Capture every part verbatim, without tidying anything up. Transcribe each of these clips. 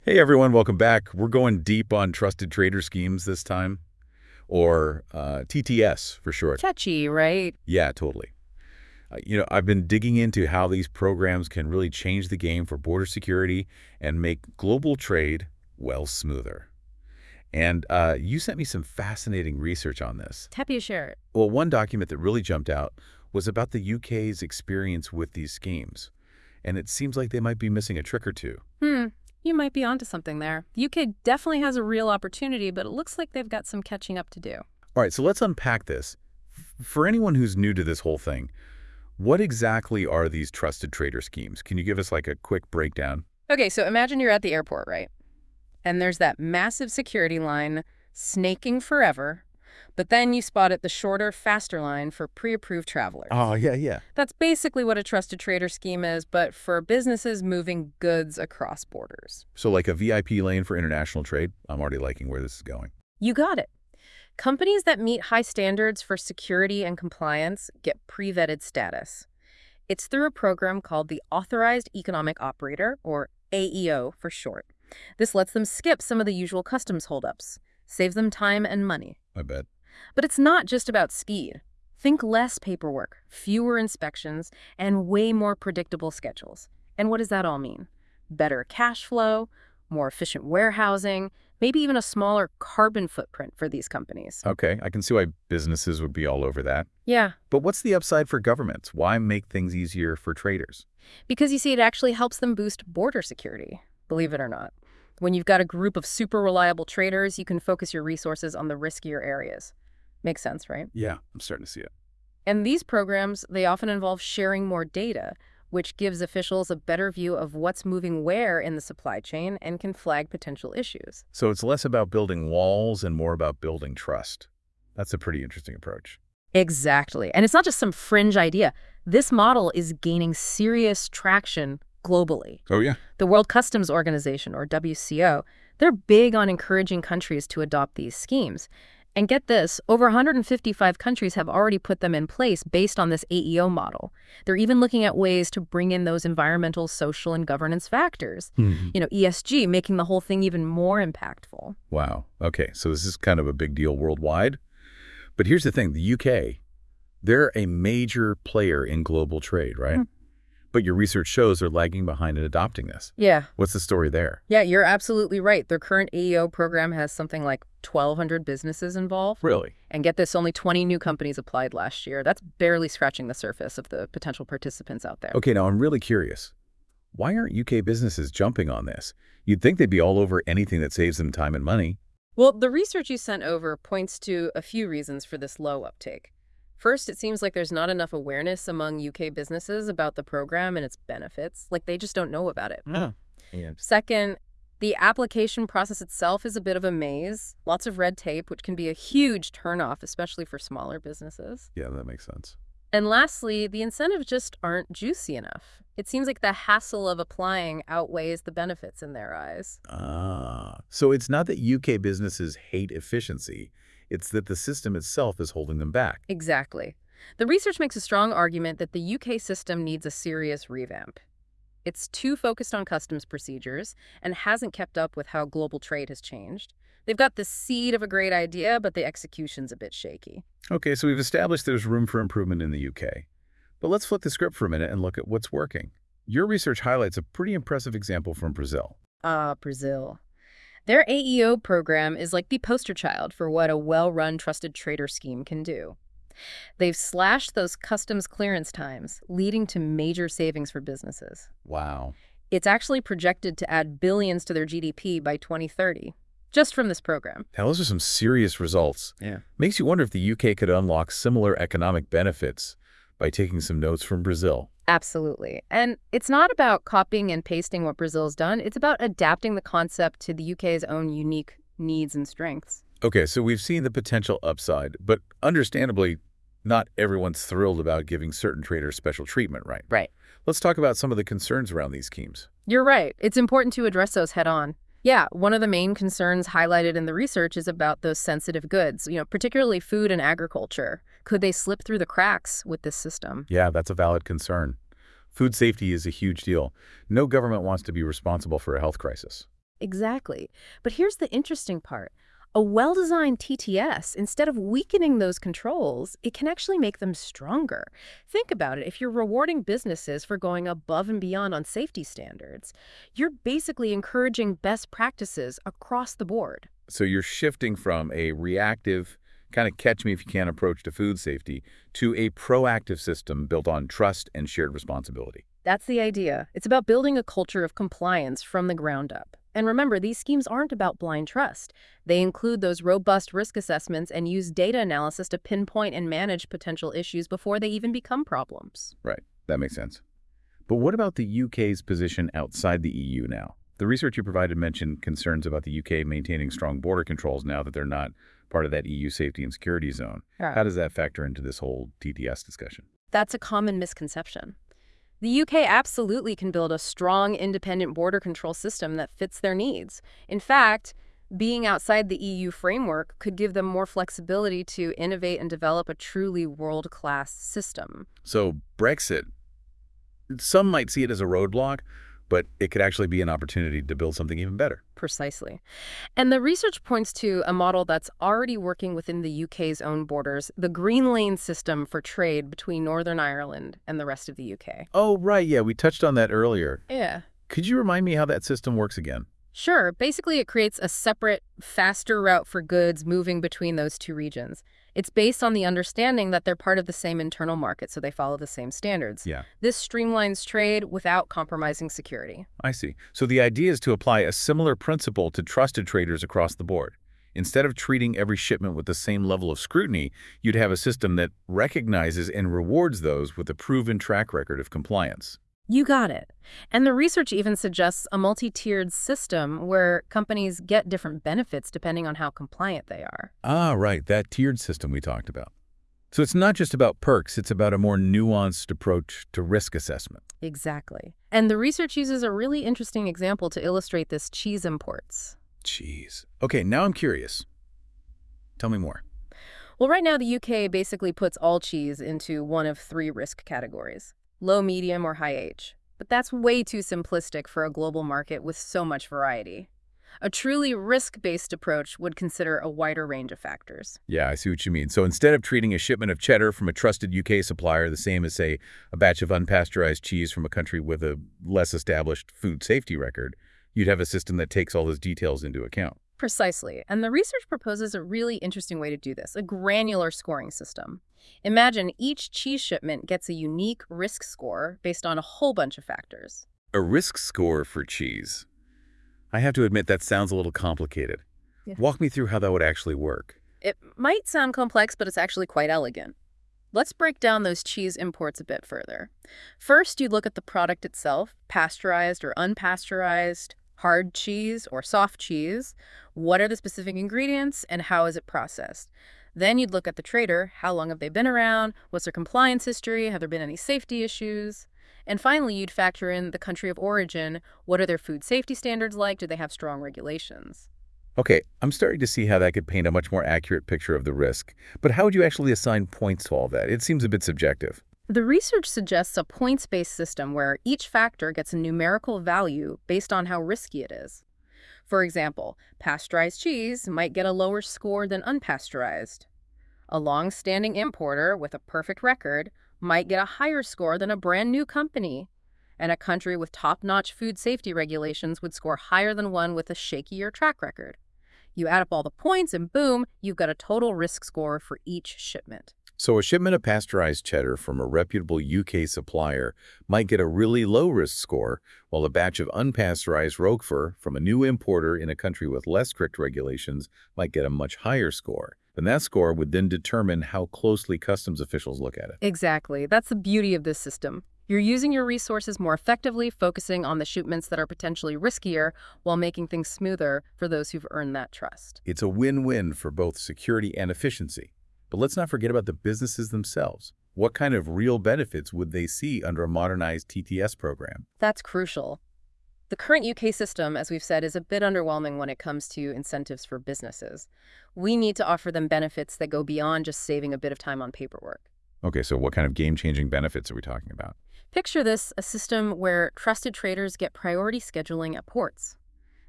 Hey everyone, welcome back. We're going deep on trusted trader schemes this time, or uh, T T S for short. Catchy, right? Yeah, totally. Uh, you know, I've been digging into how these programs can really change the game for border security and make global trade, well, smoother. And uh, you sent me some fascinating research on this. Happy to share it. Well, one document that really jumped out was about the U K's experience with these schemes, and it seems like they might be missing a trick or two. Hmm, you might be onto something there. The U K definitely has a real opportunity, but it looks like they've got some catching up to do. All right, so let's unpack this. F- For anyone who's new to this whole thing, what exactly are these trusted trader schemes? Can you give us like a quick breakdown? Okay, so imagine you're at the airport, right? And there's that massive security line snaking forever, but then you spot it the shorter, faster line for pre-approved travelers. Oh, yeah, yeah. That's basically what a trusted trader scheme is, but for businesses moving goods across borders. So like a V I P lane for international trade? I'm already liking where this is going. You got it. Companies that meet high standards for security and compliance get pre-vetted status. It's through a program called the Authorized Economic Operator, or A E O for short. This lets them skip some of the usual customs holdups, saves them time and money. I bet. But it's not just about speed. Think less paperwork, fewer inspections, and way more predictable schedules. And what does that all mean? Better cash flow, more efficient warehousing, maybe even a smaller carbon footprint for these companies. Okay, I can see why businesses would be all over that. Yeah, But what's the upside for governments? Why make things easier for traders? because you see, it actually helps them boost border security, believe it or not. When you've got a group of super reliable traders, you can focus your resources on the riskier areas. Makes sense, right? Yeah, I'm starting to see it. And these programs, they often involve sharing more data, which gives officials a better view of what's moving where in the supply chain and can flag potential issues. So it's less about building walls and more about building trust. That's a pretty interesting approach. Exactly. And it's not just some fringe idea. This model is gaining serious traction globally. Oh, yeah. The World Customs Organization, or W C O, they're big on encouraging countries to adopt these schemes. And get this, over one hundred fifty-five countries have already put them in place based on this A E O model. They're even looking at ways to bring in those environmental, social, and governance factors. Hmm. You know, E S G, making the whole thing even more impactful. Wow. Okay, so this is kind of a big deal worldwide. But here's the thing, the U K, they're a major player in global trade, right? Hmm. But your research shows they're lagging behind in adopting this. Yeah. What's the story there? Yeah, you're absolutely right. Their current A E O program has something like twelve hundred businesses involved. Really? And get this, only twenty new companies applied last year. That's barely scratching the surface of the potential participants out there. Okay, now I'm really curious. Why aren't U K businesses jumping on this? You'd think they'd be all over anything that saves them time and money. Well, the research you sent over points to a few reasons for this low uptake. First, it seems like there's not enough awareness among U K businesses about the program and its benefits. Like, they just don't know about it. Oh. And Second, the application process itself is a bit of a maze. Lots of red tape, which can be a huge turnoff, especially for smaller businesses. yeah, that makes sense. And lastly, the incentives just aren't juicy enough. It seems like the hassle of applying outweighs the benefits in their eyes. Ah, so it's not that U K businesses hate efficiency. It's that the system itself is holding them back. Exactly. The research makes a strong argument that the U K system needs a serious revamp. It's too focused on customs procedures and hasn't kept up with how global trade has changed. They've got the seed of a great idea, but the execution's a bit shaky. Okay, so we've established there's room for improvement in the U K. But let's flip the script for a minute and look at what's working. Your research highlights a pretty impressive example from Brazil. Ah, Brazil. Their A E O program is like the poster child for what a well-run trusted trader scheme can do. They've slashed those customs clearance times, leading to major savings for businesses. Wow. It's actually projected to add billions to their G D P by twenty thirty, just from this program. Now, those are some serious results. Yeah. Makes you wonder if the U K could unlock similar economic benefits by taking some notes from Brazil. Absolutely. And it's not about copying and pasting what Brazil's done. It's about adapting the concept to the U K's own unique needs and strengths. Okay, so we've seen the potential upside, but understandably, not everyone's thrilled about giving certain traders special treatment, right? Right. Let's talk about some of the concerns around these schemes. You're right. It's important to address those head on. Yeah, one of the main concerns highlighted in the research is about those sensitive goods, you know, particularly food and agriculture. Could they slip through the cracks with this system? Yeah, that's a valid concern. Food safety is a huge deal. No government wants to be responsible for a health crisis. Exactly. But here's the interesting part. A well-designed T T S, instead of weakening those controls, it can actually make them stronger. Think about it. If you're rewarding businesses for going above and beyond on safety standards, you're basically encouraging best practices across the board. So you're shifting from a reactive, kind of catch me if you can approach to food safety to a proactive system built on trust and shared responsibility. That's the idea. It's about building a culture of compliance from the ground up. And remember, these schemes aren't about blind trust. They include those robust risk assessments and use data analysis to pinpoint and manage potential issues before they even become problems. Right. That makes sense. But what about the U K's position outside the E U now? The research you provided mentioned concerns about the U K maintaining strong border controls now that they're not part of that E U safety and security zone. Yeah. How does that factor into this whole T T S discussion? That's a common misconception. The U K absolutely can build a strong, independent border control system that fits their needs. In fact, being outside the E U framework could give them more flexibility to innovate and develop a truly world-class system. So Brexit, some might see it as a roadblock, but it could actually be an opportunity to build something even better. Precisely. And the research points to a model that's already working within the U K's own borders, the Green Lane system for trade between Northern Ireland and the rest of the U K. Oh, right. Yeah, we touched on that earlier. Yeah. Could you remind me how that system works again? Sure. Basically, it creates a separate, faster route for goods moving between those two regions. It's based on the understanding that they're part of the same internal market, so they follow the same standards. Yeah, This streamlines trade without compromising security. I see. So the idea is to apply a similar principle to trusted traders across the board. Instead of treating every shipment with the same level of scrutiny, you'd have a system that recognizes and rewards those with a proven track record of compliance. You got it. And the research even suggests a multi-tiered system where companies get different benefits depending on how compliant they are. Ah, right, that tiered system we talked about. So it's not just about perks, it's about a more nuanced approach to risk assessment. Exactly. And the research uses a really interesting example to illustrate this: cheese imports. Jeez. Okay, now I'm curious. Tell me more. Well, right now the U K basically puts all cheese into one of three risk categories: low, medium, or high H. But that's way too simplistic for a global market with so much variety. A truly risk-based approach would consider a wider range of factors. Yeah, I see what you mean. So instead of treating a shipment of cheddar from a trusted U K supplier the same as, say, a batch of unpasteurized cheese from a country with a less established food safety record, you'd have a system that takes all those details into account. Precisely. And the research proposes a really interesting way to do this: a granular scoring system. Imagine each cheese shipment gets a unique risk score based on a whole bunch of factors. A risk score for cheese. I have to admit that sounds a little complicated. Yeah. Walk me through how that would actually work. It might sound complex, but it's actually quite elegant. Let's break down those cheese imports a bit further. First, you look at the product itself: pasteurized or unpasteurized, hard cheese or soft cheese. What are the specific ingredients and how is it processed? Then you'd look at the trader: how long have they been around? What's their compliance history? Have there been any safety issues? And finally, you'd factor in the country of origin. What are their food safety standards like? Do they have strong regulations? Okay, I'm starting to see how that could paint a much more accurate picture of the risk. But how would you actually assign points to all that? It seems a bit subjective. The research suggests a points-based system where each factor gets a numerical value based on how risky it is. For example, pasteurized cheese might get a lower score than unpasteurized. A long-standing importer with a perfect record might get a higher score than a brand new company. And a country with top-notch food safety regulations would score higher than one with a shakier track record. You add up all the points and boom, you've got a total risk score for each shipment. So a shipment of pasteurized cheddar from a reputable U K supplier might get a really low-risk score, while a batch of unpasteurized Roquefort from a new importer in a country with less strict regulations might get a much higher score. And that score would then determine how closely customs officials look at it. Exactly. That's the beauty of this system. You're using your resources more effectively, focusing on the shipments that are potentially riskier while making things smoother for those who've earned that trust. It's a win-win for both security and efficiency. But let's not forget about the businesses themselves. What kind of real benefits would they see under a modernized T T S program? That's crucial. The current U K system, as we've said, is a bit underwhelming when it comes to incentives for businesses. We need to offer them benefits that go beyond just saving a bit of time on paperwork. Okay, so what kind of game-changing benefits are we talking about? Picture this: a system where trusted traders get priority scheduling at ports.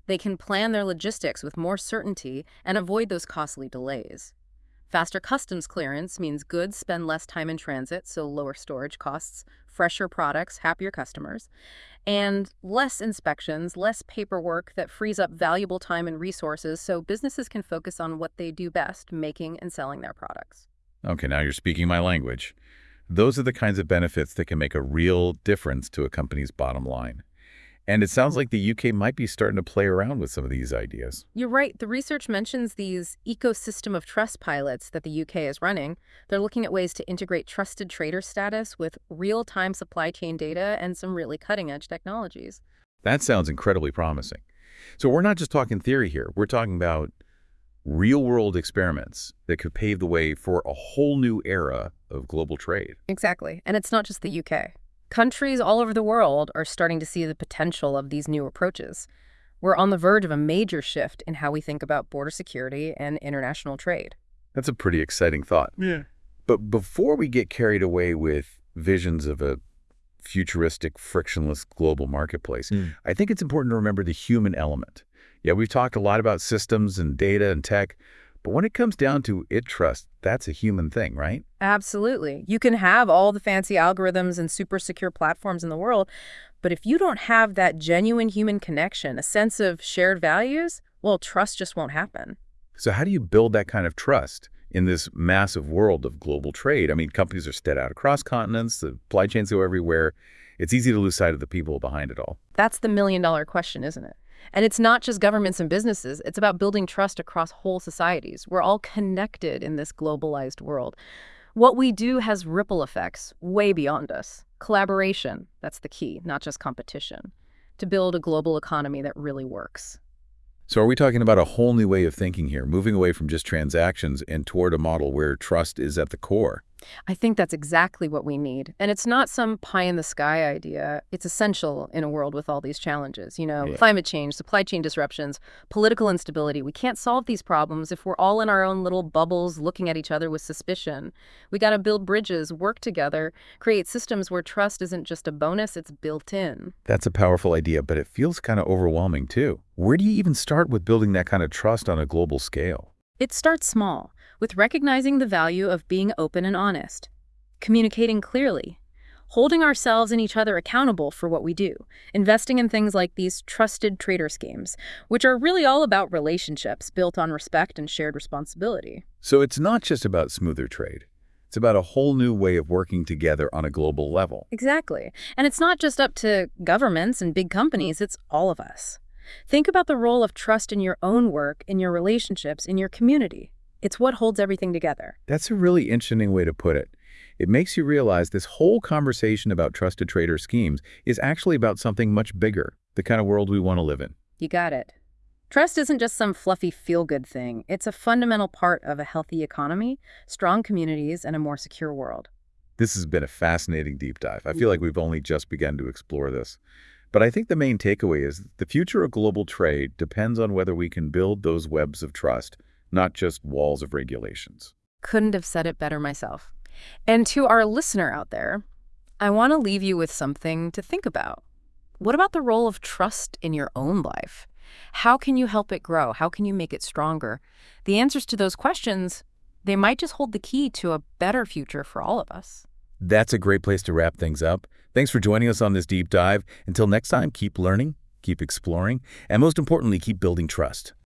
They can plan their logistics with more certainty and avoid those costly delays. Faster customs clearance means goods spend less time in transit, so lower storage costs, fresher products, happier customers, and less inspections, less paperwork that frees up valuable time and resources so businesses can focus on what they do best, making and selling their products. Okay, now you're speaking my language. Those are the kinds of benefits that can make a real difference to a company's bottom line. And it sounds like the U K might be starting to play around with some of these ideas. You're right. The research mentions these ecosystem of trust pilots that the U K is running. They're looking at ways to integrate trusted trader status with real-time supply chain data and some really cutting-edge technologies. That sounds incredibly promising. So we're not just talking theory here. We're talking about real-world experiments that could pave the way for a whole new era of global trade. Exactly. And it's not just the U K. Countries all over the world are starting to see the potential of these new approaches. We're on the verge of a major shift in how we think about border security and international trade. That's a pretty exciting thought. Yeah. But before we get carried away with visions of a futuristic, frictionless global marketplace, Mm. I think it's important to remember the human element. Yeah, we've talked a lot about systems and data and tech, but when it comes down to it trust, that's a human thing, right? Absolutely. You can have all the fancy algorithms and super secure platforms in the world, but if you don't have that genuine human connection, a sense of shared values, well, trust just won't happen. So how do you build that kind of trust in this massive world of global trade? I mean, companies are spread out across continents, the supply chains go everywhere. It's easy to lose sight of the people behind it all. That's the million dollar question, isn't it? And it's not just governments and businesses. It's about building trust across whole societies. We're all connected in this globalized world. What we do has ripple effects way beyond us. Collaboration, that's the key, not just competition, to build a global economy that really works. So are we talking about a whole new way of thinking here, moving away from just transactions and toward a model where trust is at the core? I think that's exactly what we need. And it's not some pie-in-the-sky idea. It's essential in a world with all these challenges. You know, Yeah. climate change, supply chain disruptions, political instability. We can't solve these problems if we're all in our own little bubbles looking at each other with suspicion. We got to build bridges, work together, create systems where trust isn't just a bonus, it's built in. That's a powerful idea, but it feels kind of overwhelming too. Where do you even start with building that kind of trust on a global scale? It starts small, with recognizing the value of being open and honest, communicating clearly, holding ourselves and each other accountable for what we do, investing in things like these trusted trader schemes, which are really all about relationships built on respect and shared responsibility. So it's not just about smoother trade. It's about a whole new way of working together on a global level. Exactly. And it's not just up to governments and big companies, it's all of us. Think about the role of trust in your own work, in your relationships, in your community. It's what holds everything together. That's a really interesting way to put it. It makes you realize this whole conversation about trusted trader schemes is actually about something much bigger, the kind of world we want to live in. You got it. Trust isn't just some fluffy feel-good thing. It's a fundamental part of a healthy economy, strong communities, and a more secure world. This has been a fascinating deep dive. I feel like we've only just begun to explore this. But I think the main takeaway is the future of global trade depends on whether we can build those webs of trust, not just walls of regulations. Couldn't have said it better myself. And to our listener out there, I want to leave you with something to think about. What about the role of trust in your own life? How can you help it grow? How can you make it stronger? The answers to those questions, they might just hold the key to a better future for all of us. That's a great place to wrap things up. Thanks for joining us on this deep dive. Until next time, keep learning, keep exploring, and most importantly, keep building trust.